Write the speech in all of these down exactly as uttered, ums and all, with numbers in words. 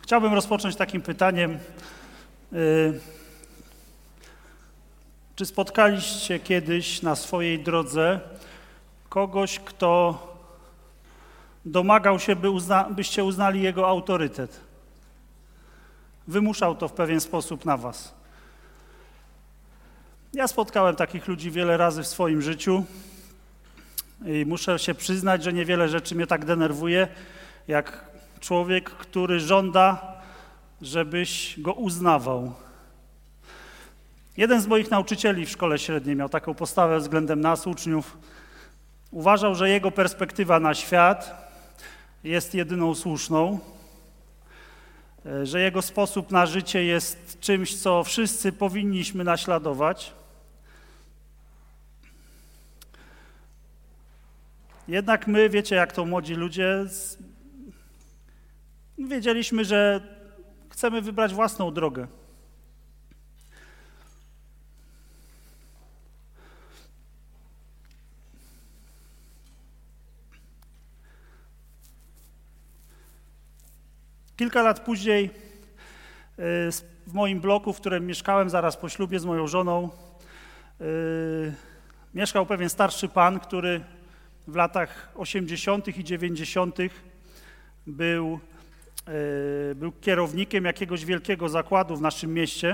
Chciałbym rozpocząć takim pytaniem. Yy, czy spotkaliście kiedyś na swojej drodze kogoś, kto domagał się, by uzna, byście uznali jego autorytet? Wymuszał to w pewien sposób na was. Ja spotkałem takich ludzi wiele razy w swoim życiu i muszę się przyznać, że niewiele rzeczy mnie tak denerwuje, jak człowiek, który żąda, żebyś go uznawał. Jeden z moich nauczycieli w szkole średniej miał taką postawę względem nas, uczniów. Uważał, że jego perspektywa na świat jest jedyną słuszną, że jego sposób na życie jest czymś, co wszyscy powinniśmy naśladować. Jednak my, wiecie, jak to młodzi ludzie, wiedzieliśmy, że chcemy wybrać własną drogę. Kilka lat później w moim bloku, w którym mieszkałem zaraz po ślubie z moją żoną, mieszkał pewien starszy pan, który w latach osiemdziesiątych i dziewięćdziesiątych był, był kierownikiem jakiegoś wielkiego zakładu w naszym mieście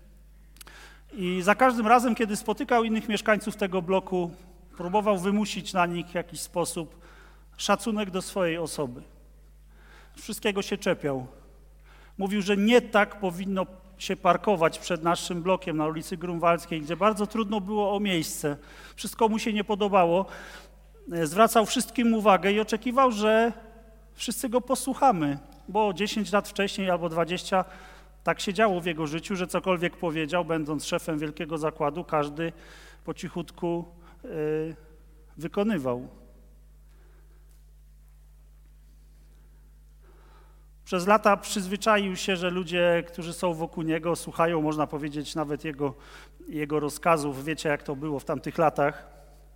i za każdym razem, kiedy spotykał innych mieszkańców tego bloku, próbował wymusić na nich w jakiś sposób szacunek do swojej osoby. Wszystkiego się czepiał. Mówił, że nie tak powinno się parkować przed naszym blokiem na ulicy Grunwaldzkiej, gdzie bardzo trudno było o miejsce. Wszystko mu się nie podobało. Zwracał wszystkim uwagę i oczekiwał, że wszyscy go posłuchamy, bo dziesięć lat wcześniej albo dwadzieścia tak się działo w jego życiu, że cokolwiek powiedział, będąc szefem wielkiego zakładu, każdy po cichutku yy, wykonywał. Przez lata przyzwyczaił się, że ludzie, którzy są wokół niego, słuchają, można powiedzieć, nawet jego, jego rozkazów. Wiecie, jak to było w tamtych latach.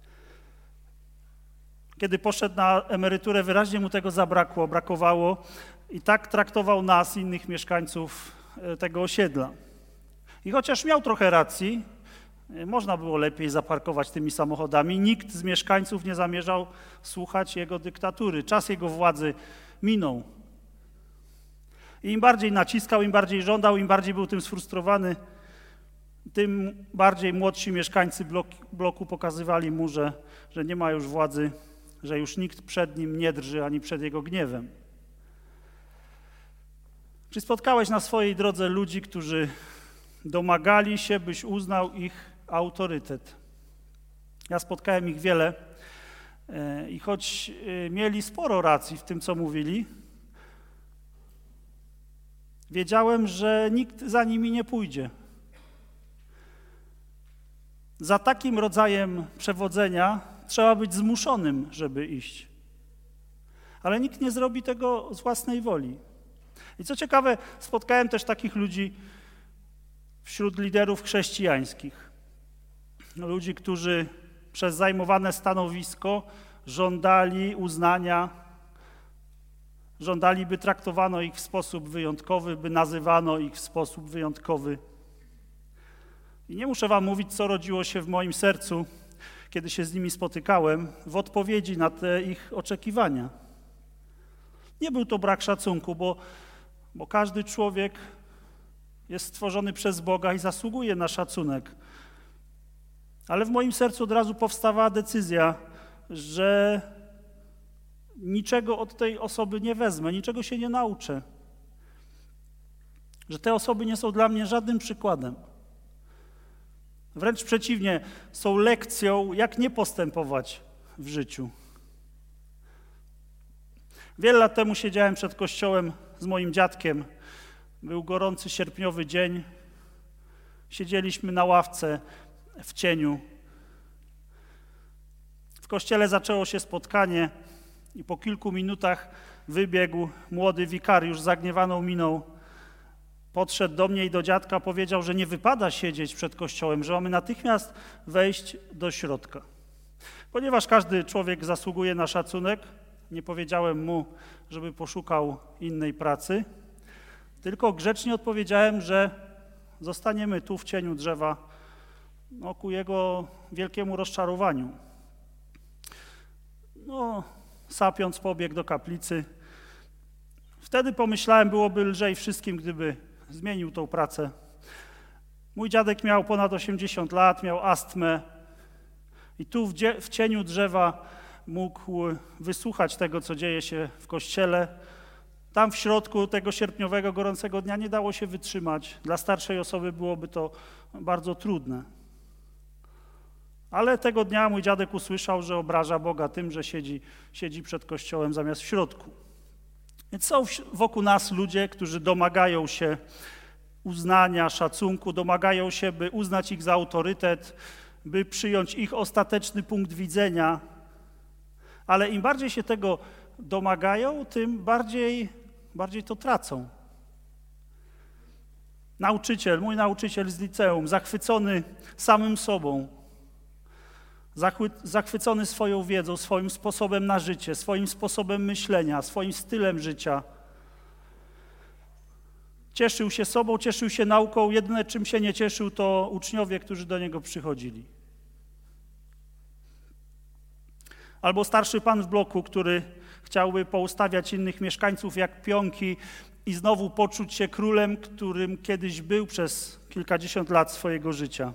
Kiedy poszedł na emeryturę, wyraźnie mu tego zabrakło, brakowało i tak traktował nas, innych mieszkańców tego osiedla. I chociaż miał trochę racji, można było lepiej zaparkować tymi samochodami, nikt z mieszkańców nie zamierzał słuchać jego dyktatury. Czas jego władzy minął. I im bardziej naciskał, im bardziej żądał, im bardziej był tym sfrustrowany, tym bardziej młodsi mieszkańcy bloku, bloku pokazywali mu, że, że nie ma już władzy, że już nikt przed nim nie drży ani przed jego gniewem. Czy spotkałeś na swojej drodze ludzi, którzy domagali się, byś uznał ich autorytet? Ja spotkałem ich wiele i choć mieli sporo racji w tym, co mówili, wiedziałem, że nikt za nimi nie pójdzie. Za takim rodzajem przewodzenia trzeba być zmuszonym, żeby iść. Ale nikt nie zrobi tego z własnej woli. I co ciekawe, spotkałem też takich ludzi wśród liderów chrześcijańskich. Ludzi, którzy przez zajmowane stanowisko żądali uznania, żądali, by traktowano ich w sposób wyjątkowy, by nazywano ich w sposób wyjątkowy. I nie muszę wam mówić, co rodziło się w moim sercu, kiedy się z nimi spotykałem, w odpowiedzi na te ich oczekiwania. Nie był to brak szacunku, bo, bo każdy człowiek jest stworzony przez Boga i zasługuje na szacunek. Ale w moim sercu od razu powstawała decyzja, że niczego od tej osoby nie wezmę, niczego się nie nauczę. Że te osoby nie są dla mnie żadnym przykładem. Wręcz przeciwnie, są lekcją, jak nie postępować w życiu. Wiele lat temu siedziałem przed kościołem z moim dziadkiem. Był gorący sierpniowy dzień. Siedzieliśmy na ławce w cieniu. W kościele zaczęło się spotkanie i po kilku minutach wybiegł młody wikariusz z zagniewaną miną. Podszedł do mnie i do dziadka, powiedział, że nie wypada siedzieć przed kościołem, że mamy natychmiast wejść do środka. Ponieważ każdy człowiek zasługuje na szacunek, nie powiedziałem mu, żeby poszukał innej pracy, Tylko grzecznie odpowiedziałem, że zostaniemy tu w cieniu drzewa, no, ku jego wielkiemu rozczarowaniu. No, sapiąc pobiegł do kaplicy. Wtedy pomyślałem, byłoby lżej wszystkim, gdyby zmienił tą pracę. Mój dziadek miał ponad osiemdziesiąt lat, miał astmę i tu w, dzie- w cieniu drzewa mógł wysłuchać tego, co dzieje się w kościele. Tam w środku tego sierpniowego, gorącego dnia nie dało się wytrzymać. Dla starszej osoby byłoby to bardzo trudne. Ale tego dnia mój dziadek usłyszał, że obraża Boga tym, że siedzi, siedzi przed kościołem zamiast w środku. Więc są wokół nas ludzie, którzy domagają się uznania, szacunku, domagają się, by uznać ich za autorytet, by przyjąć ich ostateczny punkt widzenia. Ale im bardziej się tego domagają, tym bardziej, bardziej to tracą. Nauczyciel, mój nauczyciel z liceum, zachwycony samym sobą, zachwycony swoją wiedzą, swoim sposobem na życie, swoim sposobem myślenia, swoim stylem życia. Cieszył się sobą, cieszył się nauką, jedyne czym się nie cieszył, to uczniowie, którzy do niego przychodzili. Albo starszy pan w bloku, który chciałby poustawiać innych mieszkańców jak pionki i znowu poczuć się królem, którym kiedyś był przez kilkadziesiąt lat swojego życia.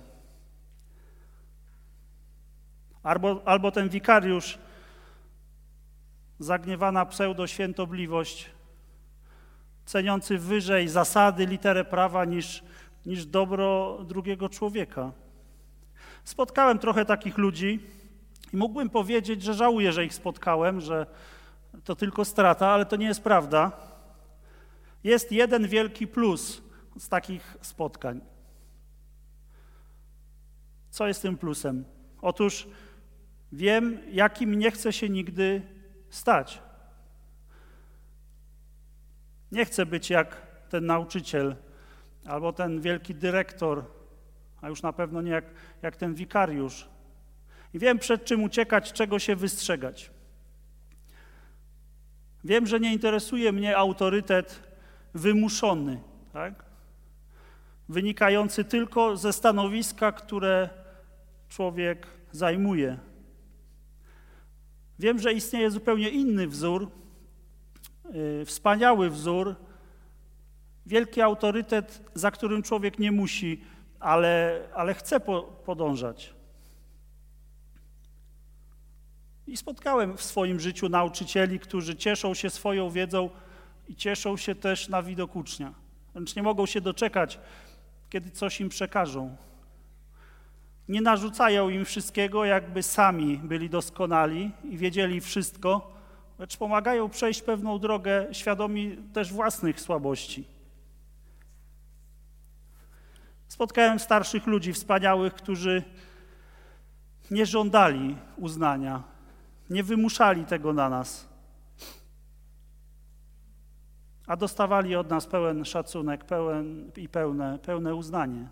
Albo, albo ten wikariusz, zagniewana pseudo-świętobliwość, ceniący wyżej zasady, literę prawa niż, niż dobro drugiego człowieka. Spotkałem trochę takich ludzi i mógłbym powiedzieć, że żałuję, że ich spotkałem, że to tylko strata, ale to nie jest prawda. Jest jeden wielki plus z takich spotkań. Co jest tym plusem? Otóż wiem, jakim nie chcę się nigdy stać. Nie chcę być jak ten nauczyciel albo ten wielki dyrektor, a już na pewno nie jak, jak ten wikariusz. I wiem, przed czym uciekać, czego się wystrzegać. Wiem, że nie interesuje mnie autorytet wymuszony, tak? Wynikający tylko ze stanowiska, które człowiek zajmuje. Wiem, że istnieje zupełnie inny wzór, yy, wspaniały wzór, wielki autorytet, za którym człowiek nie musi, ale, ale chce po, podążać. I spotkałem w swoim życiu nauczycieli, którzy cieszą się swoją wiedzą i cieszą się też na widok ucznia. Wręcz nie mogą się doczekać, kiedy coś im przekażą. Nie narzucają im wszystkiego, jakby sami byli doskonali i wiedzieli wszystko, lecz pomagają przejść pewną drogę, świadomi też własnych słabości. Spotkałem starszych ludzi wspaniałych, którzy nie żądali uznania, nie wymuszali tego na nas, a dostawali od nas pełen szacunek pełen i pełne, pełne uznanie.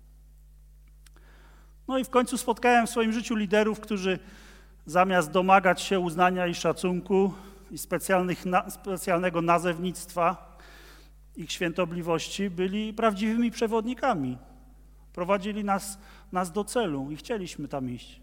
No i w końcu spotkałem w swoim życiu liderów, którzy zamiast domagać się uznania i szacunku i specjalnych, na, specjalnego nazewnictwa ich świętobliwości, byli prawdziwymi przewodnikami. Prowadzili nas, nas do celu i chcieliśmy tam iść.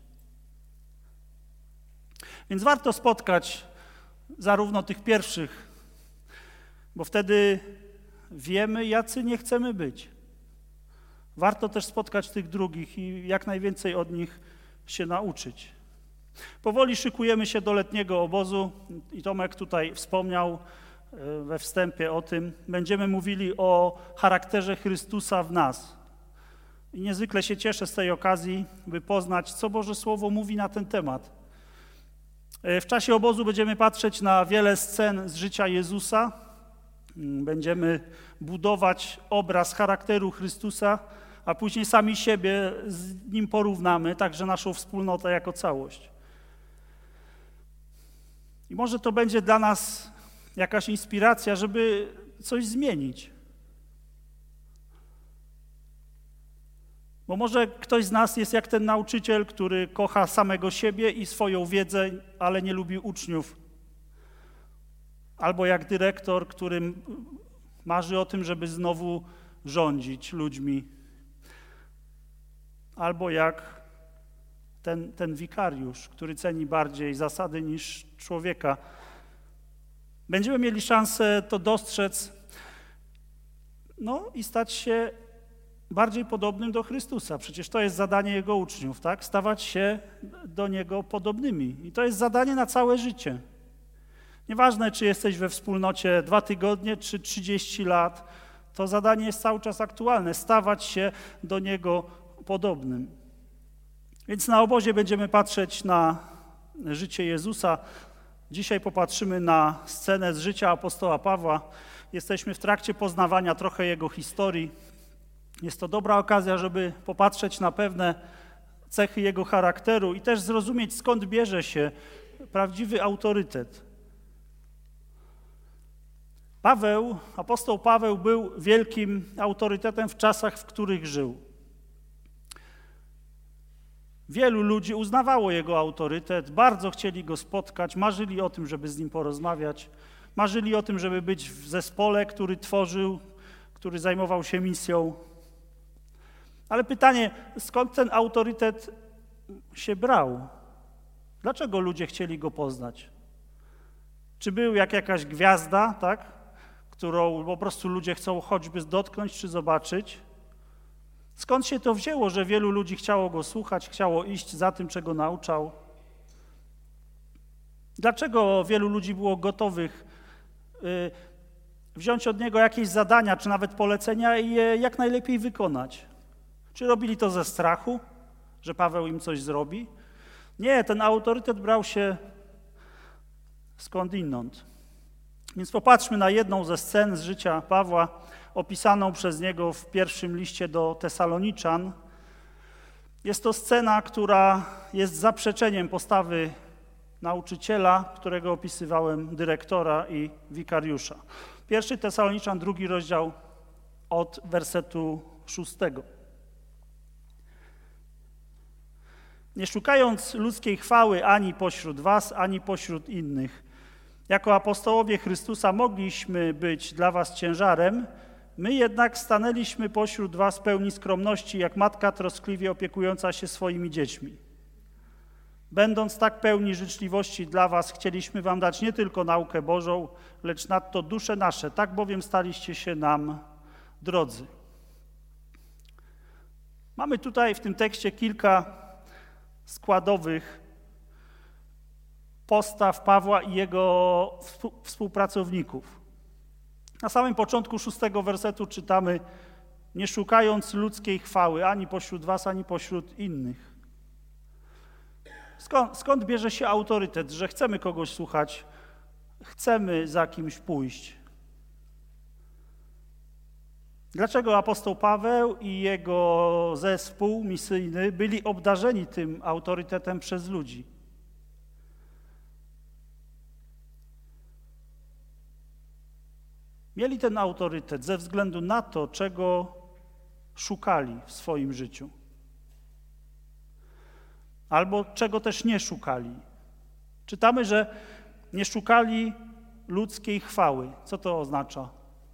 Więc warto spotkać zarówno tych pierwszych, bo wtedy wiemy, jacy nie chcemy być. Warto też spotkać tych drugich i jak najwięcej od nich się nauczyć. Powoli szykujemy się do letniego obozu i Tomek tutaj wspomniał we wstępie o tym. Będziemy mówili o charakterze Chrystusa w nas. I niezwykle się cieszę z tej okazji, by poznać, co Boże Słowo mówi na ten temat. W czasie obozu będziemy patrzeć na wiele scen z życia Jezusa. Będziemy budować obraz charakteru Chrystusa, a później sami siebie z Nim porównamy, także naszą wspólnotę jako całość. I może to będzie dla nas jakaś inspiracja, żeby coś zmienić. Bo może ktoś z nas jest jak ten nauczyciel, który kocha samego siebie i swoją wiedzę, ale nie lubi uczniów. Albo jak dyrektor, którym Marzy o tym, żeby znowu rządzić ludźmi. Albo jak ten, ten wikariusz, który ceni bardziej zasady niż człowieka. Będziemy mieli szansę to dostrzec, no i stać się bardziej podobnym do Chrystusa. Przecież to jest zadanie Jego uczniów, tak? Stawać się do Niego podobnymi. I to jest zadanie na całe życie. Nieważne, czy jesteś we wspólnocie dwa tygodnie, czy trzydzieści lat, to zadanie jest cały czas aktualne. Stawać się do Niego podobnym. Więc na obozie będziemy patrzeć na życie Jezusa. Dzisiaj popatrzymy na scenę z życia apostoła Pawła. Jesteśmy w trakcie poznawania trochę jego historii. Jest to dobra okazja, żeby popatrzeć na pewne cechy jego charakteru i też zrozumieć, skąd bierze się prawdziwy autorytet. Paweł, apostoł Paweł był wielkim autorytetem w czasach, w których żył. Wielu ludzi uznawało jego autorytet, bardzo chcieli go spotkać, marzyli o tym, żeby z nim porozmawiać, marzyli o tym, żeby być w zespole, który tworzył, który zajmował się misją. Ale pytanie, skąd ten autorytet się brał? Dlaczego ludzie chcieli go poznać? Czy był jak jakaś gwiazda, tak, którą po prostu ludzie chcą choćby dotknąć czy zobaczyć? Skąd się to wzięło, że wielu ludzi chciało go słuchać, chciało iść za tym, czego nauczał? Dlaczego wielu ludzi było gotowych y, wziąć od niego jakieś zadania, czy nawet polecenia i je jak najlepiej wykonać? Czy robili to ze strachu, że Paweł im coś zrobi? Nie, ten autorytet brał się skądinąd. Więc popatrzmy na jedną ze scen z życia Pawła, opisaną przez niego w pierwszym liście do Tesaloniczan. Jest to scena, która jest zaprzeczeniem postawy nauczyciela, którego opisywałem, dyrektora i wikariusza. Pierwszy Tesaloniczan, drugi rozdział od wersetu szóstego. Nie szukając ludzkiej chwały ani pośród was, ani pośród innych, jako apostołowie Chrystusa mogliśmy być dla was ciężarem, my jednak stanęliśmy pośród was pełni skromności, jak matka troskliwie opiekująca się swoimi dziećmi. Będąc tak pełni życzliwości dla was, chcieliśmy wam dać nie tylko naukę Bożą, lecz nadto dusze nasze, tak bowiem staliście się nam drodzy. Mamy tutaj w tym tekście kilka składowych postaw Pawła i jego współpracowników. Na samym początku szóstego wersetu czytamy: nie szukając ludzkiej chwały ani pośród was, ani pośród innych. Skąd, skąd bierze się autorytet, że chcemy kogoś słuchać, chcemy za kimś pójść? Dlaczego apostoł Paweł i jego zespół misyjny byli obdarzeni tym autorytetem przez ludzi? Mieli ten autorytet ze względu na to, czego szukali w swoim życiu. Albo czego też nie szukali. Czytamy, że nie szukali ludzkiej chwały. Co to oznacza?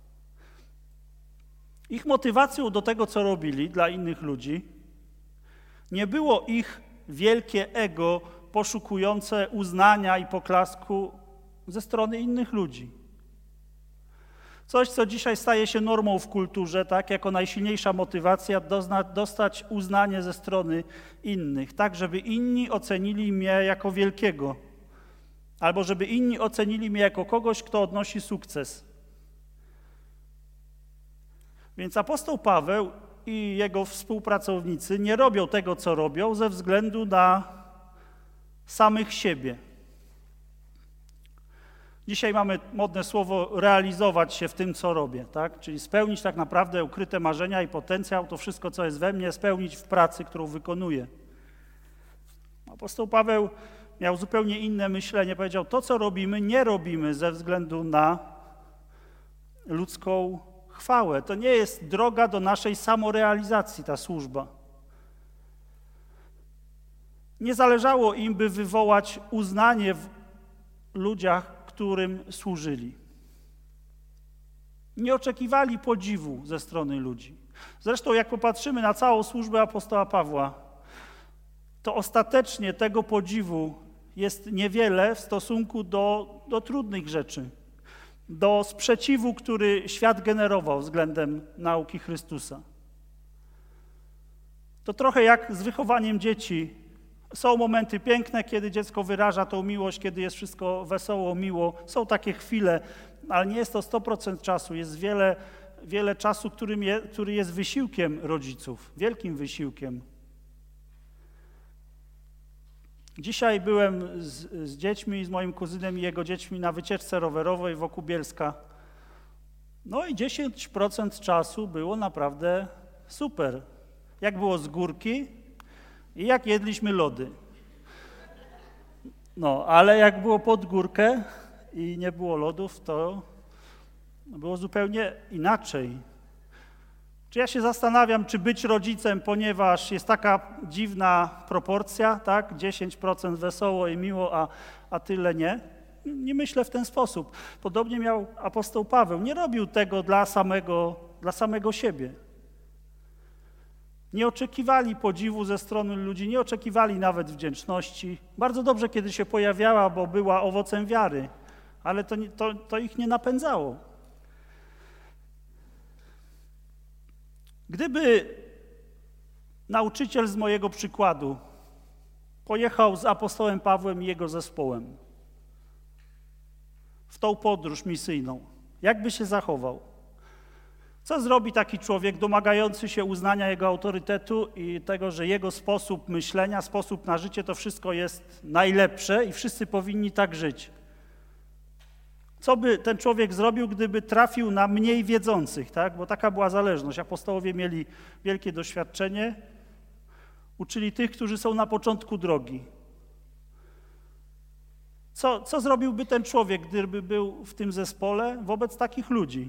Ich motywacją do tego, co robili dla innych ludzi, nie było ich wielkie ego poszukujące uznania i poklasku ze strony innych ludzi. Coś, co dzisiaj staje się normą w kulturze, tak, jako najsilniejsza motywacja, dozna, dostać uznanie ze strony innych, tak, żeby inni ocenili mnie jako wielkiego, albo żeby inni ocenili mnie jako kogoś, kto odnosi sukces. Więc apostoł Paweł i jego współpracownicy nie robią tego, co robią, ze względu na samych siebie. Dzisiaj mamy modne słowo realizować się w tym, co robię, tak? Czyli spełnić tak naprawdę ukryte marzenia i potencjał, to wszystko, co jest we mnie, spełnić w pracy, którą wykonuję. Apostoł Paweł miał zupełnie inne myślenie. Powiedział, to, co robimy, nie robimy ze względu na ludzką chwałę. To nie jest droga do naszej samorealizacji, ta służba. Nie zależało im, by wywołać uznanie w ludziach, którym służyli. Nie oczekiwali podziwu ze strony ludzi. Zresztą jak popatrzymy na całą służbę apostoła Pawła, to ostatecznie tego podziwu jest niewiele w stosunku do, do trudnych rzeczy, do sprzeciwu, który świat generował względem nauki Chrystusa. To trochę jak z wychowaniem dzieci. Są momenty piękne, kiedy dziecko wyraża tą miłość, kiedy jest wszystko wesoło, miło. Są takie chwile, ale nie jest to sto procent czasu. Jest wiele, wiele czasu, którym je, który jest wysiłkiem rodziców, wielkim wysiłkiem. Dzisiaj byłem z, z dziećmi, z moim kuzynem i jego dziećmi na wycieczce rowerowej wokół Bielska. No i dziesięć procent czasu było naprawdę super. Jak było z górki i jak jedliśmy lody. No, ale jak było pod górkę i nie było lodów, to było zupełnie inaczej. Czy ja się zastanawiam, czy być rodzicem, ponieważ jest taka dziwna proporcja, tak? dziesięć procent wesoło i miło, a, a tyle nie? Nie myślę w ten sposób. Podobnie miał apostoł Paweł. Nie robił tego dla samego, dla samego siebie. Nie oczekiwali podziwu ze strony ludzi, nie oczekiwali nawet wdzięczności. Bardzo dobrze, kiedy się pojawiała, bo była owocem wiary, ale to, to, to ich nie napędzało. Gdyby nauczyciel z mojego przykładu pojechał z apostołem Pawłem i jego zespołem w tą podróż misyjną, jak by się zachował? Co zrobi taki człowiek domagający się uznania jego autorytetu i tego, że jego sposób myślenia, sposób na życie, to wszystko jest najlepsze i wszyscy powinni tak żyć? Co by ten człowiek zrobił, gdyby trafił na mniej wiedzących, tak? Bo taka była zależność. Apostołowie mieli wielkie doświadczenie, uczyli tych, którzy są na początku drogi. Co, co zrobiłby ten człowiek, gdyby był w tym zespole wobec takich ludzi?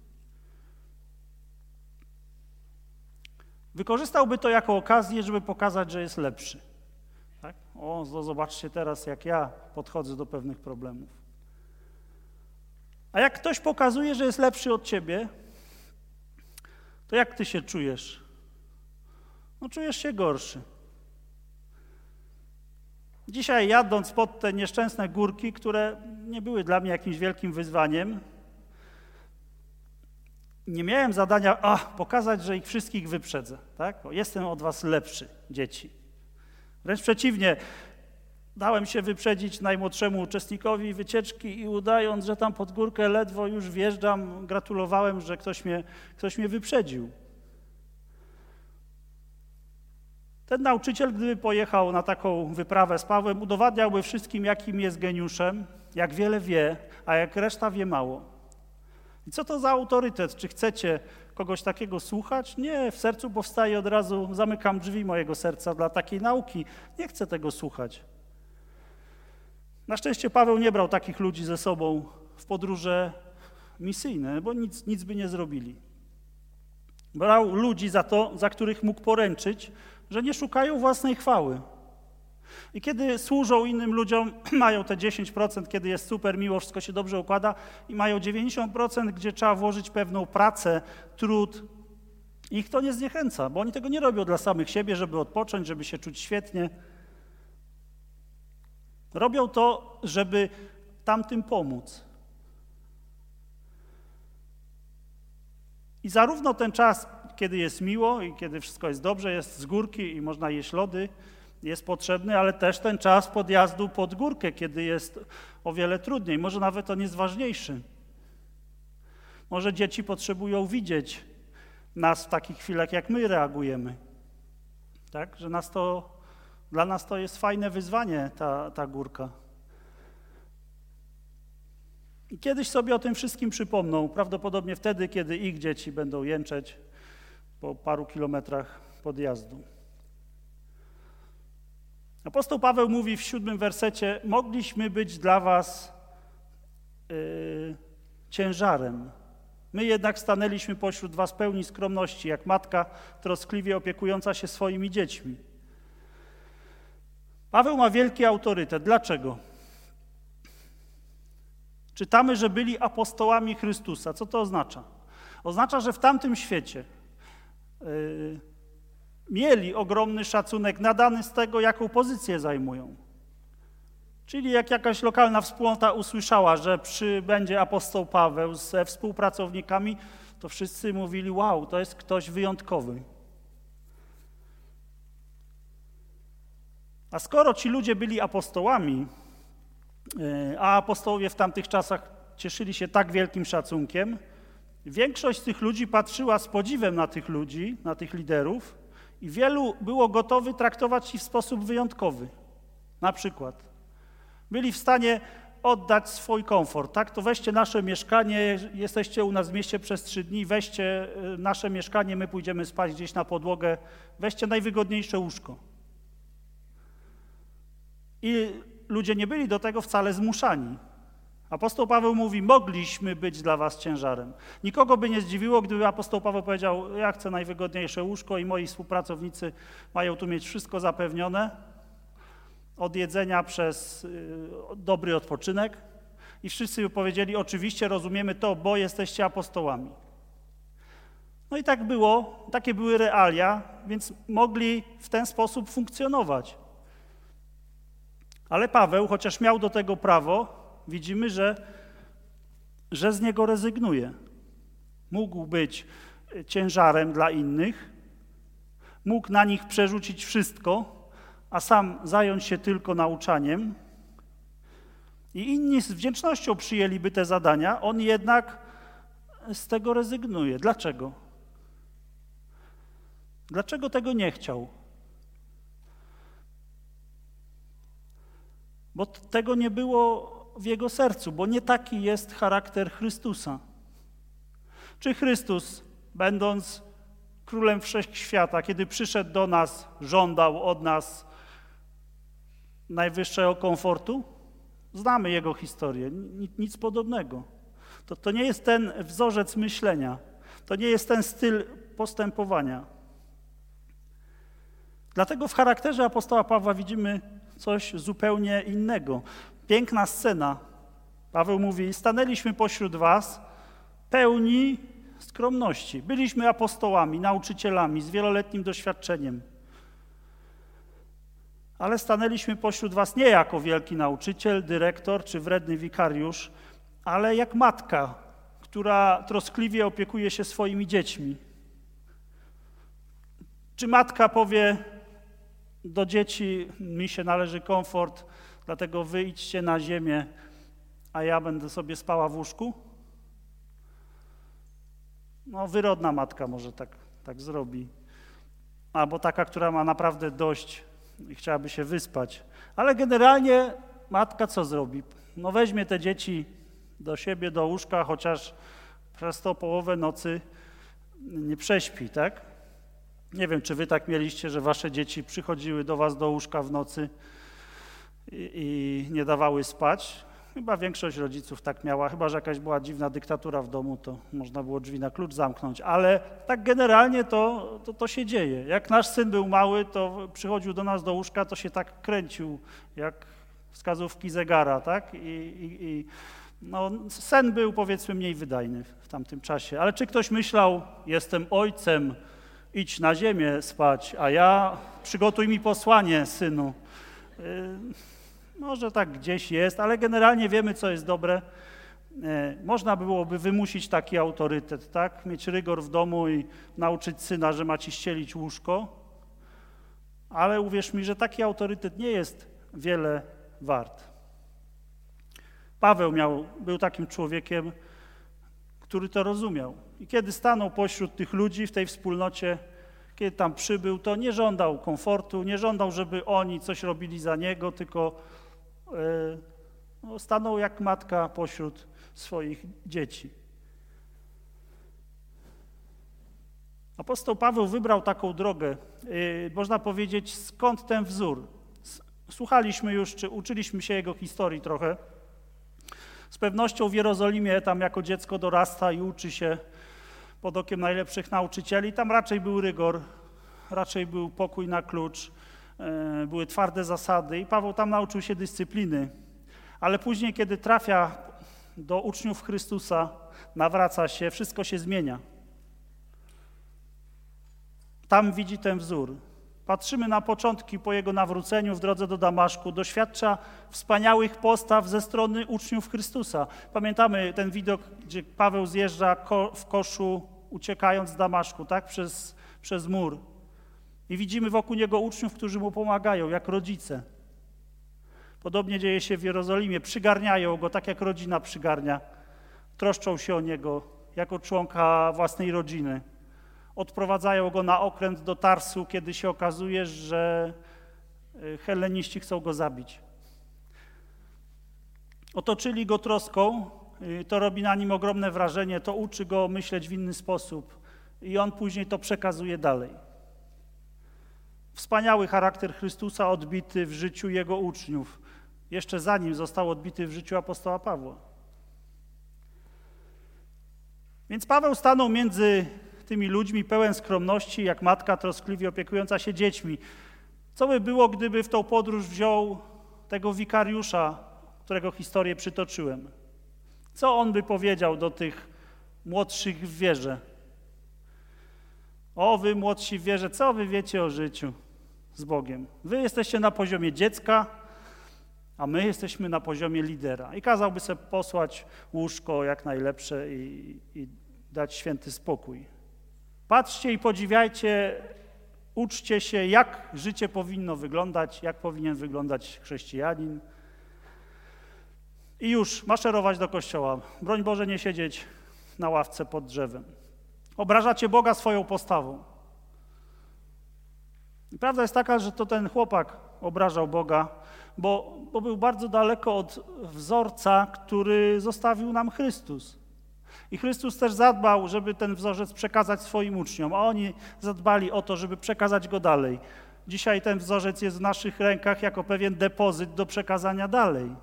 Wykorzystałby to jako okazję, żeby pokazać, że jest lepszy. Tak? O, zobaczcie teraz, jak ja podchodzę do pewnych problemów. A jak ktoś pokazuje, że jest lepszy od ciebie, to jak ty się czujesz? No czujesz się gorszy. Dzisiaj jadąc pod te nieszczęsne górki, które nie były dla mnie jakimś wielkim wyzwaniem, nie miałem zadania, a, pokazać, że ich wszystkich wyprzedzę. Tak? O, jestem od was lepszy, dzieci. Wręcz przeciwnie, dałem się wyprzedzić najmłodszemu uczestnikowi wycieczki i udając, że tam pod górkę ledwo już wjeżdżam, gratulowałem, że ktoś mnie, ktoś mnie wyprzedził. Ten nauczyciel, gdyby pojechał na taką wyprawę z Pawłem, udowadniałby wszystkim, jakim jest geniuszem, jak wiele wie, a jak reszta wie mało. I co to za autorytet? Czy chcecie kogoś takiego słuchać? Nie, w sercu powstaje od razu, zamykam drzwi mojego serca dla takiej nauki. Nie chcę tego słuchać. Na szczęście Paweł nie brał takich ludzi ze sobą w podróże misyjne, bo nic, nic by nie zrobili. Brał ludzi za to, za których mógł poręczyć, że nie szukają własnej chwały. I kiedy służą innym ludziom, mają te dziesięć procent, kiedy jest super miło, wszystko się dobrze układa, i mają dziewięćdziesiąt procent, gdzie trzeba włożyć pewną pracę, trud. Ich to nie zniechęca, bo oni tego nie robią dla samych siebie, żeby odpocząć, żeby się czuć świetnie. Robią to, żeby tamtym pomóc. I zarówno ten czas, kiedy jest miło i kiedy wszystko jest dobrze, jest z górki i można jeść lody, jest potrzebny, ale też ten czas podjazdu pod górkę, kiedy jest o wiele trudniej. Może nawet on jest ważniejszy. Może dzieci potrzebują widzieć nas w takich chwilach, jak my reagujemy. Tak? Że nas to, dla nas to jest fajne wyzwanie, ta, ta górka. I kiedyś sobie o tym wszystkim przypomną, prawdopodobnie wtedy, kiedy ich dzieci będą jęczeć po paru kilometrach podjazdu. Apostoł Paweł mówi w siódmym wersecie: mogliśmy być dla was yy, ciężarem. My jednak stanęliśmy pośród was pełni skromności, jak matka troskliwie opiekująca się swoimi dziećmi. Paweł ma wielki autorytet. Dlaczego? Czytamy, że byli apostołami Chrystusa. Co to oznacza? Oznacza, że w tamtym świecie yy, mieli ogromny szacunek nadany z tego, jaką pozycję zajmują. Czyli jak jakaś lokalna wspólnota usłyszała, że przybędzie apostoł Paweł ze współpracownikami, to wszyscy mówili, wow, to jest ktoś wyjątkowy. A skoro ci ludzie byli apostołami, a apostołowie w tamtych czasach cieszyli się tak wielkim szacunkiem, większość z tych ludzi patrzyła z podziwem na tych ludzi, na tych liderów i wielu było gotowych traktować ich w sposób wyjątkowy. Na przykład byli w stanie oddać swój komfort, tak? To weźcie nasze mieszkanie, jesteście u nas w mieście przez trzy dni, weźcie nasze mieszkanie, my pójdziemy spać gdzieś na podłogę, weźcie najwygodniejsze łóżko. I ludzie nie byli do tego wcale zmuszani. Apostoł Paweł mówi, mogliśmy być dla was ciężarem. Nikogo by nie zdziwiło, gdyby apostoł Paweł powiedział, ja chcę najwygodniejsze łóżko i moi współpracownicy mają tu mieć wszystko zapewnione, od jedzenia przez y, dobry odpoczynek. I wszyscy by powiedzieli, oczywiście rozumiemy to, bo jesteście apostołami. No i tak było, takie były realia, więc mogli w ten sposób funkcjonować. Ale Paweł, chociaż miał do tego prawo, widzimy, że, że z niego rezygnuje. Mógł być ciężarem dla innych, mógł na nich przerzucić wszystko, a sam zająć się tylko nauczaniem. I inni z wdzięcznością przyjęliby te zadania, on jednak z tego rezygnuje. Dlaczego? Dlaczego tego nie chciał? Bo tego nie było w jego sercu, bo nie taki jest charakter Chrystusa. Czy Chrystus, będąc królem wszechświata, kiedy przyszedł do nas, żądał od nas najwyższego komfortu? Znamy jego historię, nic podobnego. To, to nie jest ten wzorzec myślenia, to nie jest ten styl postępowania. Dlatego w charakterze apostoła Pawła widzimy coś zupełnie innego. Piękna scena. Paweł mówi, stanęliśmy pośród was pełni skromności. Byliśmy apostołami, nauczycielami z wieloletnim doświadczeniem. Ale stanęliśmy pośród was nie jako wielki nauczyciel, dyrektor czy wredny wikariusz, ale jak matka, która troskliwie opiekuje się swoimi dziećmi. Czy matka powie do dzieci, mi się należy komfort, dlatego wy idźcie na ziemię, a ja będę sobie spała w łóżku? No, wyrodna matka może tak, tak zrobi. Albo taka, która ma naprawdę dość i chciałaby się wyspać. Ale generalnie matka co zrobi? No weźmie te dzieci do siebie, do łóżka, chociaż przez to połowę nocy nie prześpi, tak? Nie wiem, czy wy tak mieliście, że wasze dzieci przychodziły do was do łóżka w nocy i, i nie dawały spać. Chyba większość rodziców tak miała, chyba że jakaś była dziwna dyktatura w domu, to można było drzwi na klucz zamknąć, ale tak generalnie to, to, to się dzieje. Jak nasz syn był mały, to przychodził do nas do łóżka, to się tak kręcił, jak wskazówki zegara, tak? I, i, i no, sen był, powiedzmy, mniej wydajny w tamtym czasie. Ale czy ktoś myślał, jestem ojcem, idź na ziemię spać, a ja przygotuj mi posłanie, synu. Yy, może tak gdzieś jest, ale generalnie wiemy, co jest dobre. Yy, można byłoby wymusić taki autorytet, tak? Mieć rygor w domu i nauczyć syna, że ma ci ścielić łóżko, ale uwierz mi, że taki autorytet nie jest wiele wart. Paweł miał, był takim człowiekiem, który to rozumiał. I kiedy stanął pośród tych ludzi w tej wspólnocie, kiedy tam przybył, to nie żądał komfortu, nie żądał, żeby oni coś robili za niego, tylko yy, no, stanął jak matka pośród swoich dzieci. Apostoł Paweł wybrał taką drogę, yy, można powiedzieć, skąd ten wzór. Słuchaliśmy już, czy uczyliśmy się jego historii trochę. Z pewnością w Jerozolimie tam jako dziecko dorasta i uczy się pod okiem najlepszych nauczycieli. Tam raczej był rygor, raczej był pokój na klucz, były twarde zasady i Paweł tam nauczył się dyscypliny. Ale później, kiedy trafia do uczniów Chrystusa, nawraca się, wszystko się zmienia. tam widzi ten wzór. Patrzymy na początki po jego nawróceniu w drodze do Damaszku. Doświadcza wspaniałych postaw ze strony uczniów Chrystusa. Pamiętamy ten widok, gdzie Paweł zjeżdża w koszu, uciekając z Damaszku, tak? Przez, przez mur. I widzimy wokół niego uczniów, którzy mu pomagają, jak rodzice. Podobnie dzieje się w Jerozolimie. Przygarniają go, tak jak rodzina przygarnia. Troszczą się o niego, jako członka własnej rodziny. Odprowadzają go na okręt do Tarsu, kiedy się okazuje, że Helleniści chcą go zabić. Otoczyli go troską, to robi na nim ogromne wrażenie, to uczy go myśleć w inny sposób i on później to przekazuje dalej. Wspaniały charakter Chrystusa odbity w życiu jego uczniów, jeszcze zanim został odbity w życiu apostoła Pawła. Więc Paweł stanął między tymi ludźmi pełen skromności, jak matka troskliwie opiekująca się dziećmi. Co by było, gdyby w tą podróż wziął tego wikariusza, którego historię przytoczyłem? Co on by powiedział do tych młodszych w wierze? O, wy młodsi w wierze, co wy wiecie o życiu z Bogiem? Wy jesteście na poziomie dziecka, a my jesteśmy na poziomie lidera. I kazałby sobie posłać łóżko jak najlepsze i, i dać święty spokój. Patrzcie i podziwiajcie, uczcie się, jak życie powinno wyglądać, jak powinien wyglądać chrześcijanin. I już maszerować do kościoła. Broń Boże, nie siedzieć na ławce pod drzewem. Obrażacie Boga swoją postawą. I prawda jest taka, że to ten chłopak obrażał Boga, bo, bo był bardzo daleko od wzorca, który zostawił nam Chrystus. I Chrystus też zadbał, żeby ten wzorzec przekazać swoim uczniom, a oni zadbali o to, żeby przekazać go dalej. Dzisiaj ten wzorzec jest w naszych rękach jako pewien depozyt do przekazania dalej.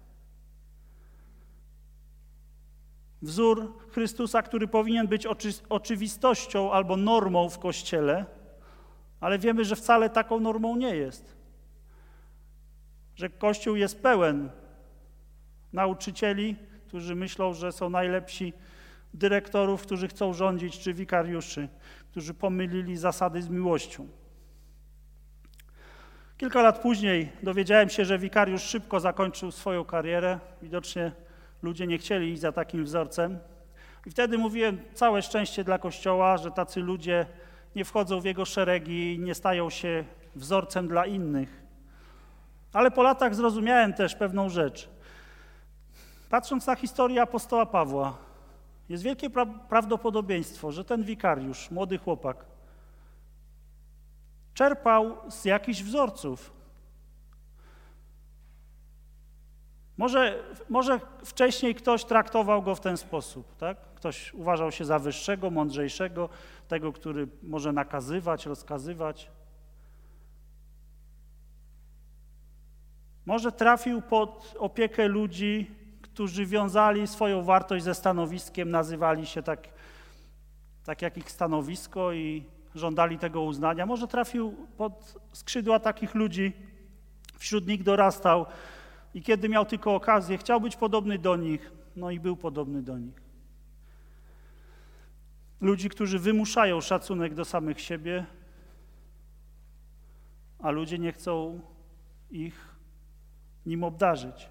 Wzór Chrystusa, który powinien być oczy, oczywistością albo normą w Kościele, ale wiemy, że wcale taką normą nie jest. Że Kościół jest pełen nauczycieli, którzy myślą, że są najlepsi, dyrektorów, którzy chcą rządzić, czy wikariuszy, którzy pomylili zasady z miłością. Kilka lat później dowiedziałem się, że wikariusz szybko zakończył swoją karierę. Widocznie ludzie nie chcieli iść za takim wzorcem. I wtedy mówiłem, całe szczęście dla Kościoła, że tacy ludzie nie wchodzą w jego szeregi i nie stają się wzorcem dla innych. Ale po latach zrozumiałem też pewną rzecz. Patrząc na historię apostoła Pawła, jest wielkie pra- prawdopodobieństwo, że ten wikariusz, młody chłopak, czerpał z jakichś wzorców. Może, może wcześniej ktoś traktował go w ten sposób, tak? Ktoś uważał się za wyższego, mądrzejszego, tego, który może nakazywać, rozkazywać. Może trafił pod opiekę ludzi, którzy wiązali swoją wartość ze stanowiskiem, nazywali się tak, tak jak ich stanowisko i żądali tego uznania. Może trafił pod skrzydła takich ludzi, wśród nich dorastał i kiedy miał tylko okazję, chciał być podobny do nich, no i był podobny do nich. Ludzi, którzy wymuszają szacunek do samych siebie, a ludzie nie chcą ich nim obdarzyć.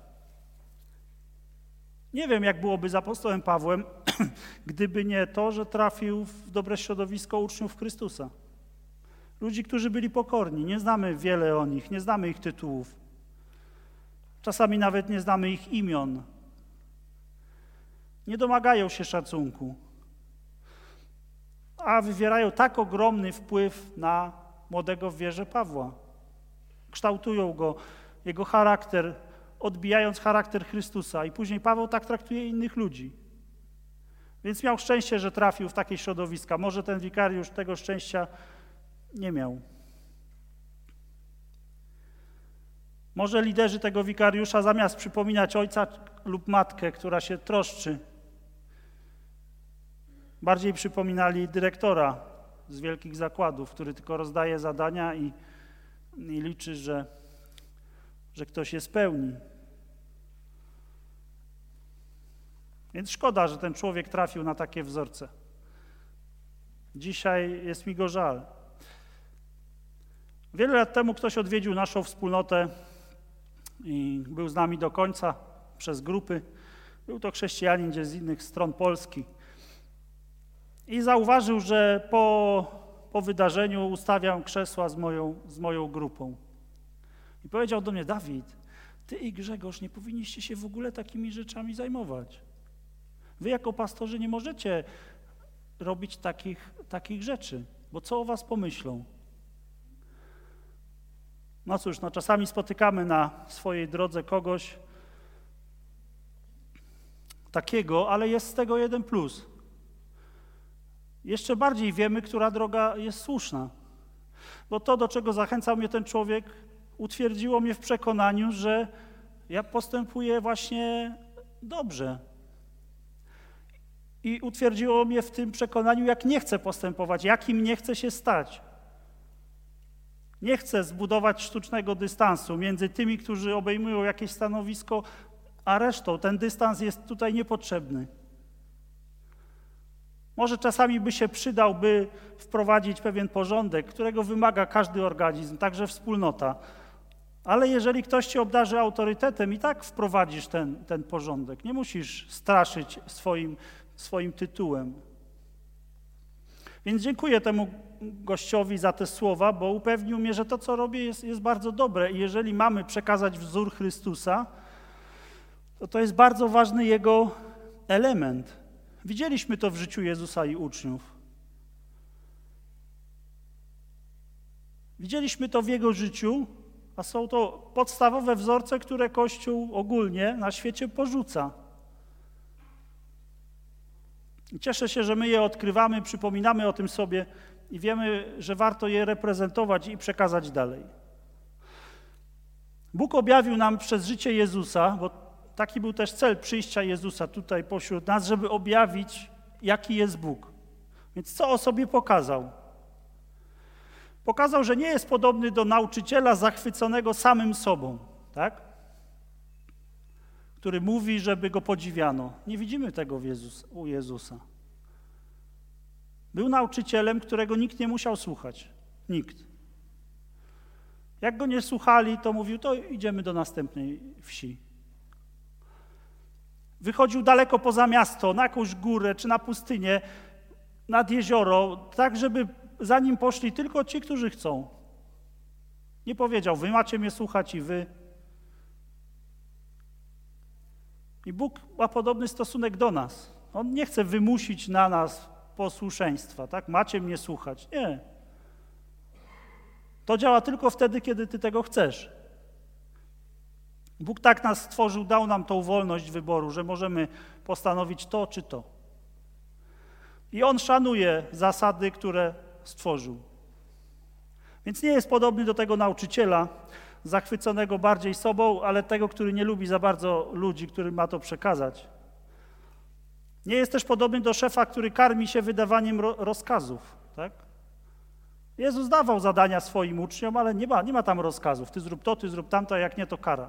Nie wiem, jak byłoby z apostołem Pawłem, gdyby nie to, że trafił w dobre środowisko uczniów Chrystusa. Ludzi, którzy byli pokorni. Nie znamy wiele o nich, nie znamy ich tytułów. Czasami nawet nie znamy ich imion. Nie domagają się szacunku, a wywierają tak ogromny wpływ na młodego w wierze Pawła. Kształtują go, jego charakter, odbijając charakter Chrystusa. I później Paweł tak traktuje innych ludzi. Więc miał szczęście, że trafił w takie środowiska. Może ten wikariusz tego szczęścia nie miał. Może liderzy tego wikariusza, zamiast przypominać ojca lub matkę, która się troszczy, bardziej przypominali dyrektora z wielkich zakładów, który tylko rozdaje zadania i, i liczy, że, że ktoś je spełni. Więc szkoda, że ten człowiek trafił na takie wzorce. Dzisiaj jest mi go żal. Wiele lat temu ktoś odwiedził naszą wspólnotę i był z nami do końca przez grupy. Był to chrześcijanin gdzieś z innych stron Polski. I zauważył, że po, po wydarzeniu ustawiam krzesła z moją, z moją grupą. I powiedział do mnie: Dawid, ty i Grzegorz nie powinniście się w ogóle takimi rzeczami zajmować. Wy jako pastorzy nie możecie robić takich, takich rzeczy, bo co o was pomyślą? No cóż, no czasami spotykamy na swojej drodze kogoś takiego, ale jest z tego jeden plus. Jeszcze bardziej wiemy, która droga jest słuszna. Bo to, do czego zachęcał mnie ten człowiek, utwierdziło mnie w przekonaniu, że ja postępuję właśnie dobrze. I utwierdziło mnie w tym przekonaniu, jak nie chcę postępować, jakim nie chcę się stać. Nie chcę zbudować sztucznego dystansu między tymi, którzy obejmują jakieś stanowisko, a resztą. Ten dystans jest tutaj niepotrzebny. Może czasami by się przydał, by wprowadzić pewien porządek, którego wymaga każdy organizm, także wspólnota. Ale jeżeli ktoś cię obdarzy autorytetem, i tak wprowadzisz ten, ten porządek. Nie musisz straszyć swoim, swoim tytułem. Więc dziękuję temu gościowi za te słowa, bo upewnił mnie, że to, co robię, jest, jest bardzo dobre. I jeżeli mamy przekazać wzór Chrystusa, to to jest bardzo ważny Jego element. Widzieliśmy to w życiu Jezusa i uczniów. Widzieliśmy to w Jego życiu, a są to podstawowe wzorce, które Kościół ogólnie na świecie porzuca. I cieszę się, że my je odkrywamy, przypominamy o tym sobie i wiemy, że warto je reprezentować i przekazać dalej. Bóg objawił nam przez życie Jezusa, bo taki był też cel przyjścia Jezusa tutaj pośród nas, żeby objawić, jaki jest Bóg. Więc co o sobie pokazał? Pokazał, że nie jest podobny do nauczyciela zachwyconego samym sobą, tak? Który mówi, żeby go podziwiano. Nie widzimy tego w Jezus, u Jezusa. Był nauczycielem, którego nikt nie musiał słuchać. Nikt. Jak go nie słuchali, to mówił, to idziemy do następnej wsi. Wychodził daleko poza miasto, na jakąś górę czy na pustynię, nad jezioro, tak żeby za nim poszli tylko ci, którzy chcą. Nie powiedział, wy macie mnie słuchać i wy. I Bóg ma podobny stosunek do nas. On nie chce wymusić na nas posłuszeństwa, tak? Macie mnie słuchać. Nie. To działa tylko wtedy, kiedy ty tego chcesz. Bóg tak nas stworzył, dał nam tą wolność wyboru, że możemy postanowić to czy to. I On szanuje zasady, które stworzył. Więc nie jest podobny do tego nauczyciela, zachwyconego bardziej sobą, ale tego, który nie lubi za bardzo ludzi, który ma to przekazać. Nie jest też podobny do szefa, który karmi się wydawaniem ro- rozkazów. Tak? Jezus dawał zadania swoim uczniom, ale nie ma, nie ma tam rozkazów. Ty zrób to, ty zrób tamto, a jak nie, to kara.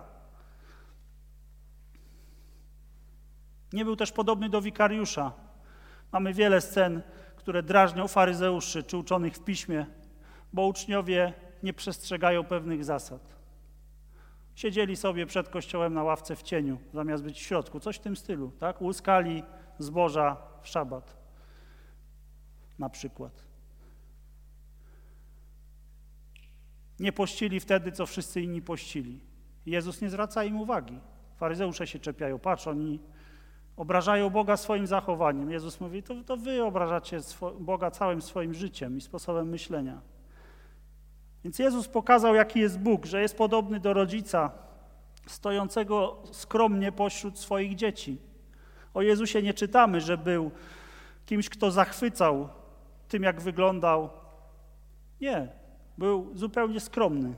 Nie był też podobny do wikariusza. Mamy wiele scen, które drażnią faryzeuszy czy uczonych w piśmie, bo uczniowie nie przestrzegają pewnych zasad. Siedzieli sobie przed kościołem na ławce w cieniu, zamiast być w środku. Coś w tym stylu, tak? Łuskali zboża w szabat na przykład. Nie pościli wtedy, co wszyscy inni pościli. Jezus nie zwraca im uwagi. Faryzeusze się czepiają, patrz, oni obrażają Boga swoim zachowaniem. Jezus mówi, to, to wy obrażacie Boga całym swoim życiem i sposobem myślenia. Więc Jezus pokazał, jaki jest Bóg, że jest podobny do rodzica stojącego skromnie pośród swoich dzieci. O Jezusie nie czytamy, że był kimś, kto zachwycał tym, jak wyglądał. Nie, był zupełnie skromny.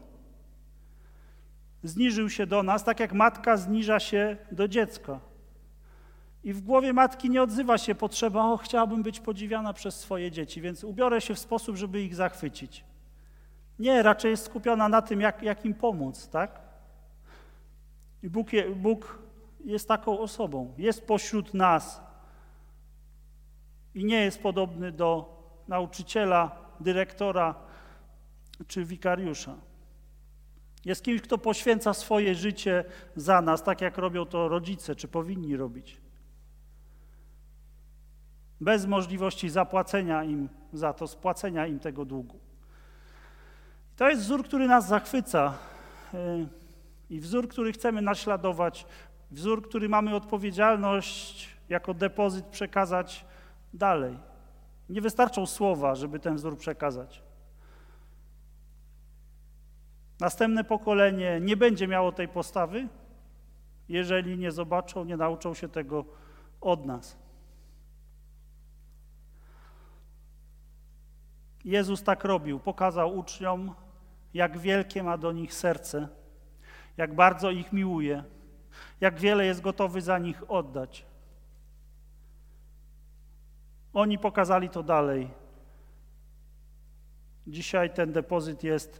Zniżył się do nas, tak jak matka zniża się do dziecka. I w głowie matki nie odzywa się potrzeba, o, chciałabym być podziwiana przez swoje dzieci, więc ubiorę się w sposób, żeby ich zachwycić. Nie, raczej jest skupiona na tym, jak, jak im pomóc, tak? I Bóg, je, Bóg jest taką osobą, jest pośród nas i nie jest podobny do nauczyciela, dyrektora, czy wikariusza. Jest kimś, kto poświęca swoje życie za nas, tak jak robią to rodzice, czy powinni robić. Bez możliwości zapłacenia im za to, spłacenia im tego długu. To jest wzór, który nas zachwyca i wzór, który chcemy naśladować, wzór, który mamy odpowiedzialność jako depozyt przekazać dalej. Nie wystarczą słowa, żeby ten wzór przekazać. Następne pokolenie nie będzie miało tej postawy, jeżeli nie zobaczą, nie nauczą się tego od nas. Jezus tak robił, pokazał uczniom, jak wielkie ma do nich serce, jak bardzo ich miłuje, jak wiele jest gotowy za nich oddać. Oni pokazali to dalej. Dzisiaj ten depozyt jest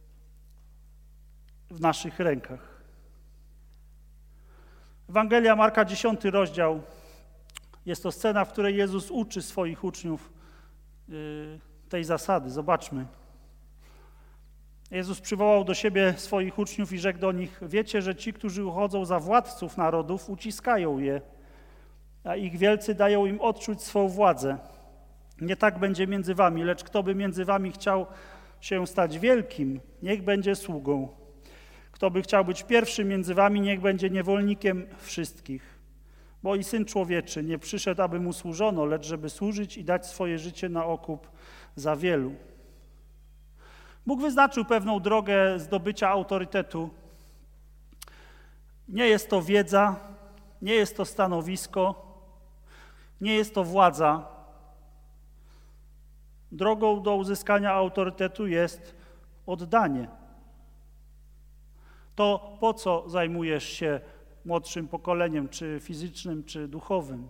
w naszych rękach. Ewangelia Marka, dziesiąty rozdział. Jest to scena, w której Jezus uczy swoich uczniów yy, tej zasady. Zobaczmy. Jezus przywołał do siebie swoich uczniów i rzekł do nich: wiecie, że ci, którzy uchodzą za władców narodów, uciskają je, a ich wielcy dają im odczuć swą władzę. Nie tak będzie między wami, lecz kto by między wami chciał się stać wielkim, niech będzie sługą. Kto by chciał być pierwszym między wami, niech będzie niewolnikiem wszystkich. Bo i Syn Człowieczy nie przyszedł, aby mu służono, lecz żeby służyć i dać swoje życie na okup za wielu. Bóg wyznaczył pewną drogę zdobycia autorytetu. Nie jest to wiedza, nie jest to stanowisko, nie jest to władza. Drogą do uzyskania autorytetu jest oddanie. To, po co zajmujesz się młodszym pokoleniem, czy fizycznym, czy duchowym.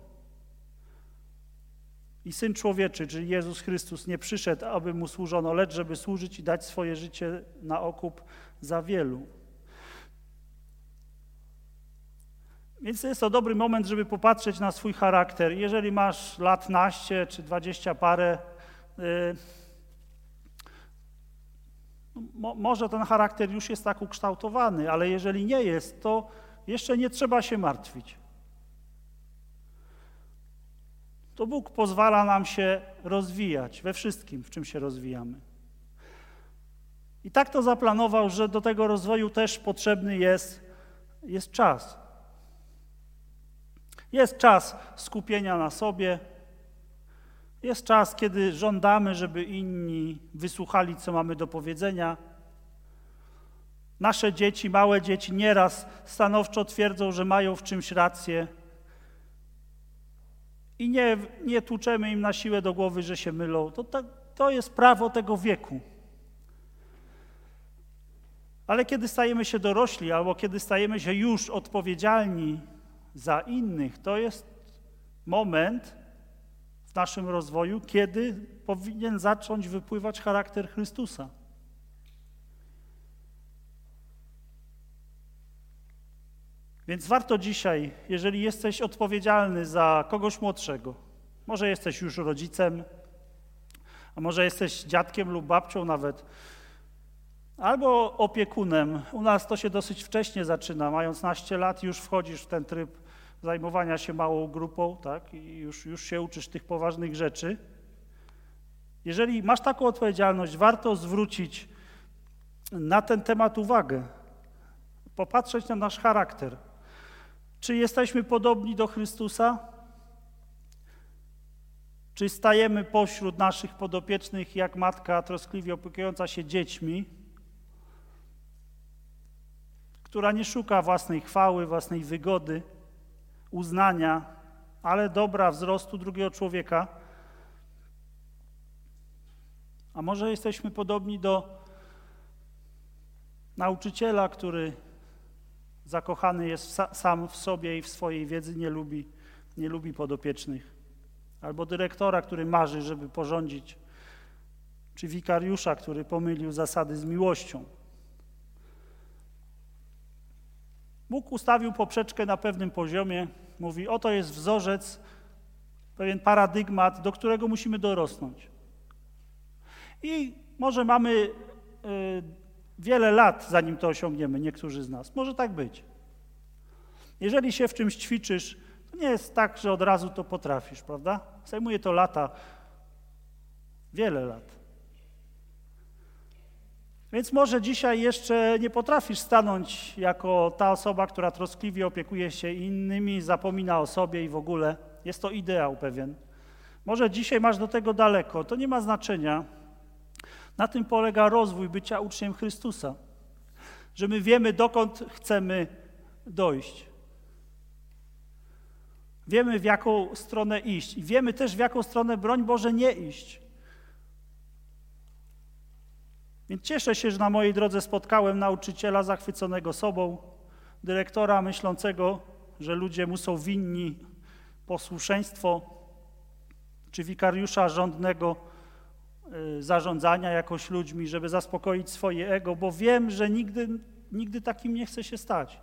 I Syn Człowieczy, czyli Jezus Chrystus, nie przyszedł, aby mu służono, lecz żeby służyć i dać swoje życie na okup za wielu. Więc jest to dobry moment, żeby popatrzeć na swój charakter. Jeżeli masz lat naście czy dwadzieścia parę, yy, mo, może ten charakter już jest tak ukształtowany, ale jeżeli nie jest, to jeszcze nie trzeba się martwić. To Bóg pozwala nam się rozwijać we wszystkim, w czym się rozwijamy. I tak to zaplanował, że do tego rozwoju też potrzebny jest, jest czas. Jest czas skupienia na sobie, jest czas, kiedy żądamy, żeby inni wysłuchali, co mamy do powiedzenia. Nasze dzieci, małe dzieci nieraz stanowczo twierdzą, że mają w czymś rację i nie, nie tłuczemy im na siłę do głowy, że się mylą. To, to, to jest prawo tego wieku. Ale kiedy stajemy się dorośli albo kiedy stajemy się już odpowiedzialni za innych, to jest moment w naszym rozwoju, kiedy powinien zacząć wypływać charakter Chrystusa. Więc warto dzisiaj, jeżeli jesteś odpowiedzialny za kogoś młodszego, może jesteś już rodzicem, a może jesteś dziadkiem lub babcią nawet, albo opiekunem. U nas to się dosyć wcześnie zaczyna, mając naście lat już wchodzisz w ten tryb zajmowania się małą grupą, tak? I już, już się uczysz tych poważnych rzeczy. Jeżeli masz taką odpowiedzialność, warto zwrócić na ten temat uwagę, popatrzeć na nasz charakter. Czy jesteśmy podobni do Chrystusa? Czy stajemy pośród naszych podopiecznych jak matka troskliwie opiekująca się dziećmi, która nie szuka własnej chwały, własnej wygody, uznania, ale dobra wzrostu drugiego człowieka? A może jesteśmy podobni do nauczyciela, który zakochany jest sam w sobie i w swojej wiedzy, nie lubi, nie lubi podopiecznych. Albo dyrektora, który marzy, żeby porządzić. Czy wikariusza, który pomylił zasady z miłością. Bóg ustawił poprzeczkę na pewnym poziomie. Mówi, oto jest wzorzec, pewien paradygmat, do którego musimy dorosnąć. I może mamy wiele lat, zanim to osiągniemy, niektórzy z nas. Może tak być. Jeżeli się w czymś ćwiczysz, to nie jest tak, że od razu to potrafisz, prawda? Zajmuje to lata, wiele lat. Więc może dzisiaj jeszcze nie potrafisz stanąć jako ta osoba, która troskliwie opiekuje się innymi, zapomina o sobie i w ogóle. Jest to ideał pewien. Może dzisiaj masz do tego daleko, to nie ma znaczenia. Na tym polega rozwój bycia uczniem Chrystusa, że my wiemy, dokąd chcemy dojść. Wiemy, w jaką stronę iść i wiemy też, w jaką stronę, broń Boże, nie iść. Więc cieszę się, że na mojej drodze spotkałem nauczyciela zachwyconego sobą, dyrektora myślącego, że ludzie mu są winni posłuszeństwo, czy wikariusza żądnego y, zarządzania jakoś ludźmi, żeby zaspokoić swoje ego, bo wiem, że nigdy, nigdy takim nie chcę się stać.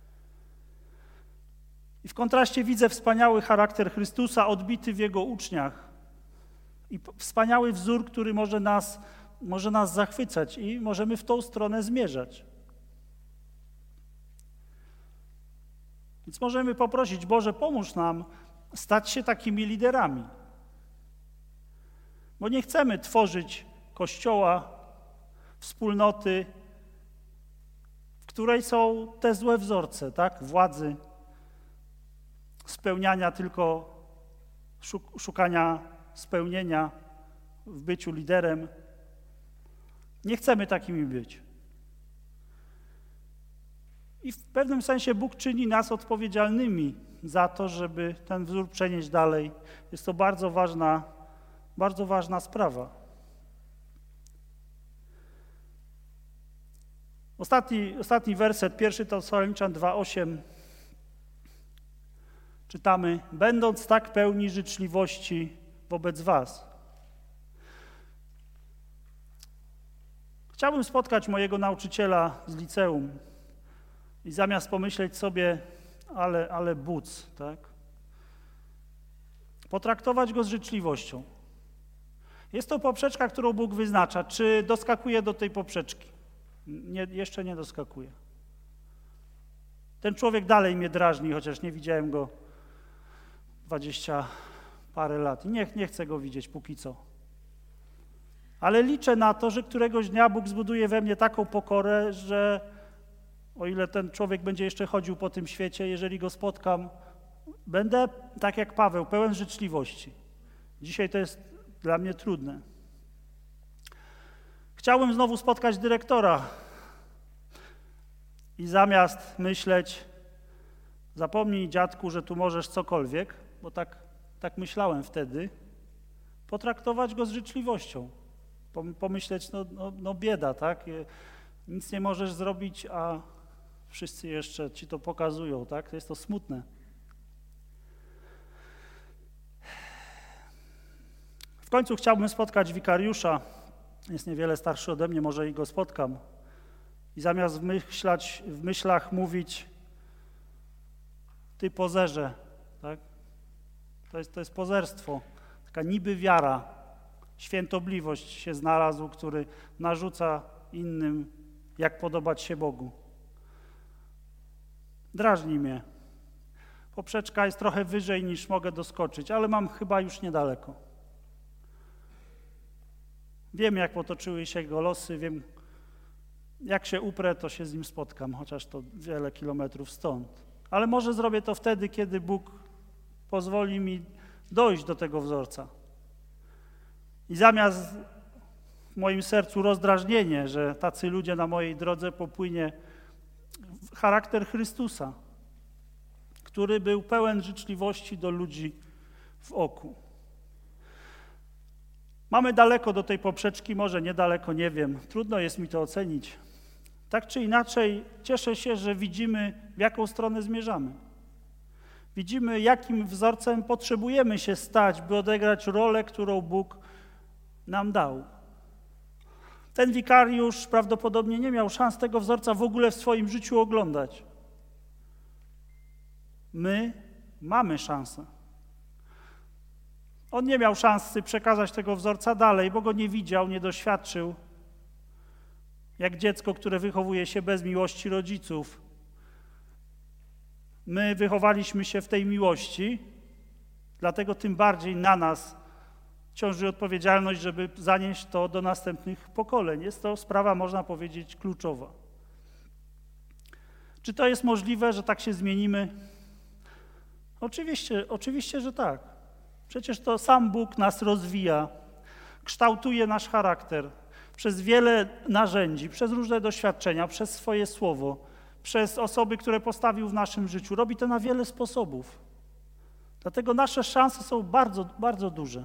I w kontraście widzę wspaniały charakter Chrystusa odbity w Jego uczniach i wspaniały wzór, który może nas, może nas zachwycać i możemy w tą stronę zmierzać. Więc możemy poprosić, Boże, pomóż nam stać się takimi liderami. Bo nie chcemy tworzyć kościoła, wspólnoty, w której są te złe wzorce, tak? Władzy, spełniania tylko, szukania spełnienia w byciu liderem. Nie chcemy takimi być. I w pewnym sensie Bóg czyni nas odpowiedzialnymi za to, żeby ten wzór przenieść dalej. Jest to bardzo ważna, bardzo ważna sprawa. Ostatni, ostatni werset, pierwszy Tesaloniczan dwa osiem. Czytamy, będąc tak pełni życzliwości wobec was. Chciałbym spotkać mojego nauczyciela z liceum i zamiast pomyśleć sobie, ale, ale buc, tak? Potraktować go z życzliwością. Jest to poprzeczka, którą Bóg wyznacza. Czy doskakuje do tej poprzeczki? Nie, jeszcze nie doskakuje. Ten człowiek dalej mnie drażni, chociaż nie widziałem go dwadzieścia parę lat i nie, nie chcę go widzieć póki co. Ale liczę na to, że któregoś dnia Bóg zbuduje we mnie taką pokorę, że o ile ten człowiek będzie jeszcze chodził po tym świecie, jeżeli go spotkam, będę tak jak Paweł, pełen życzliwości. Dzisiaj to jest dla mnie trudne. Chciałbym znowu spotkać dyrektora i zamiast myśleć, zapomnij dziadku, że tu możesz cokolwiek, bo tak, tak myślałem wtedy, potraktować go z życzliwością. Pomyśleć, no, no, no bieda, tak? Nic nie możesz zrobić, a wszyscy jeszcze ci to pokazują, tak? Jest to smutne. W końcu chciałbym spotkać wikariusza. Jest niewiele starszy ode mnie, może i go spotkam. I zamiast w, myślać, w myślach mówić, ty pozerze, tak? To jest, to jest pozerstwo, taka niby wiara, świętobliwość się znalazł, który narzuca innym, jak podobać się Bogu. Drażni mnie. Poprzeczka jest trochę wyżej niż mogę doskoczyć, ale mam chyba już niedaleko. Wiem, jak potoczyły się jego losy, wiem, jak się uprę, to się z nim spotkam, chociaż to wiele kilometrów stąd. Ale może zrobię to wtedy, kiedy Bóg pozwoli mi dojść do tego wzorca. I zamiast w moim sercu rozdrażnienie, że tacy ludzie na mojej drodze, popłynie charakter Chrystusa, który był pełen życzliwości do ludzi w oku. Mamy daleko do tej poprzeczki, może niedaleko, nie wiem. Trudno jest mi to ocenić. Tak czy inaczej, cieszę się, że widzimy, w jaką stronę zmierzamy. Widzimy, jakim wzorcem potrzebujemy się stać, by odegrać rolę, którą Bóg nam dał. Ten wikariusz prawdopodobnie nie miał szans tego wzorca w ogóle w swoim życiu oglądać. My mamy szansę. On nie miał szansy przekazać tego wzorca dalej, bo go nie widział, nie doświadczył. jak dziecko, które wychowuje się bez miłości rodziców. My wychowaliśmy się w tej miłości, dlatego tym bardziej na nas ciąży odpowiedzialność, żeby zanieść to do następnych pokoleń. Jest to sprawa, można powiedzieć, kluczowa. Czy to jest możliwe, że tak się zmienimy? Oczywiście, oczywiście, że tak. Przecież to sam Bóg nas rozwija, kształtuje nasz charakter przez wiele narzędzi, przez różne doświadczenia, przez swoje słowo, przez osoby, które postawił w naszym życiu. Robi to na wiele sposobów. Dlatego nasze szanse są bardzo, bardzo duże.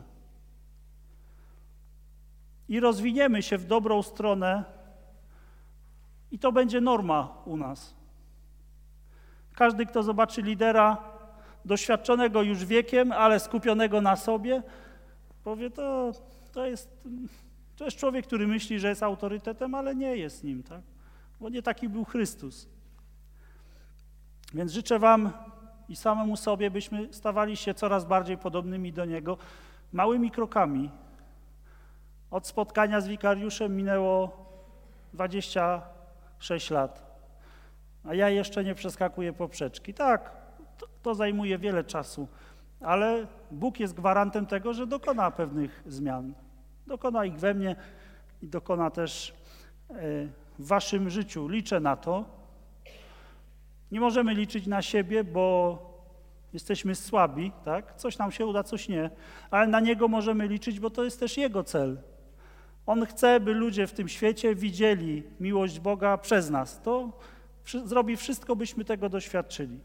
I rozwiniemy się w dobrą stronę i to będzie norma u nas. Każdy, kto zobaczy lidera doświadczonego już wiekiem, ale skupionego na sobie, powie, to, to, jest, to jest człowiek, który myśli, że jest autorytetem, ale nie jest nim, tak? Bo nie taki był Chrystus. Więc życzę wam i samemu sobie, byśmy stawali się coraz bardziej podobnymi do Niego małymi krokami. Od spotkania z wikariuszem minęło dwadzieścia sześć lat, a ja jeszcze nie przeskakuję poprzeczki. Tak, to, to zajmuje wiele czasu, ale Bóg jest gwarantem tego, że dokona pewnych zmian. Dokona ich we mnie i dokona też w waszym życiu. Liczę na to. Nie możemy liczyć na siebie, bo jesteśmy słabi, tak? Coś nam się uda, coś nie, ale na Niego możemy liczyć, bo to jest też Jego cel. On chce, by ludzie w tym świecie widzieli miłość Boga przez nas. To zrobi wszystko, byśmy tego doświadczyli.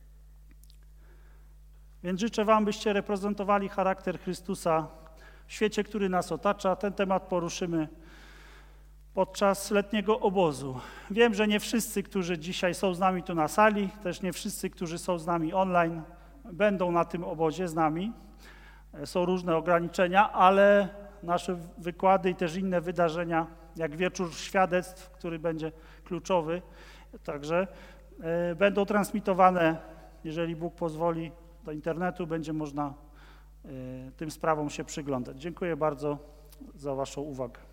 Więc życzę wam, byście reprezentowali charakter Chrystusa w świecie, który nas otacza. Ten temat poruszymy podczas letniego obozu. Wiem, że nie wszyscy, którzy dzisiaj są z nami tu na sali, też nie wszyscy, którzy są z nami online, będą na tym obozie z nami. Są różne ograniczenia, ale nasze wykłady i też inne wydarzenia, jak wieczór świadectw, który będzie kluczowy, także y, będą transmitowane, jeżeli Bóg pozwoli, do internetu, będzie można y, tym sprawom się przyglądać. Dziękuję bardzo za waszą uwagę.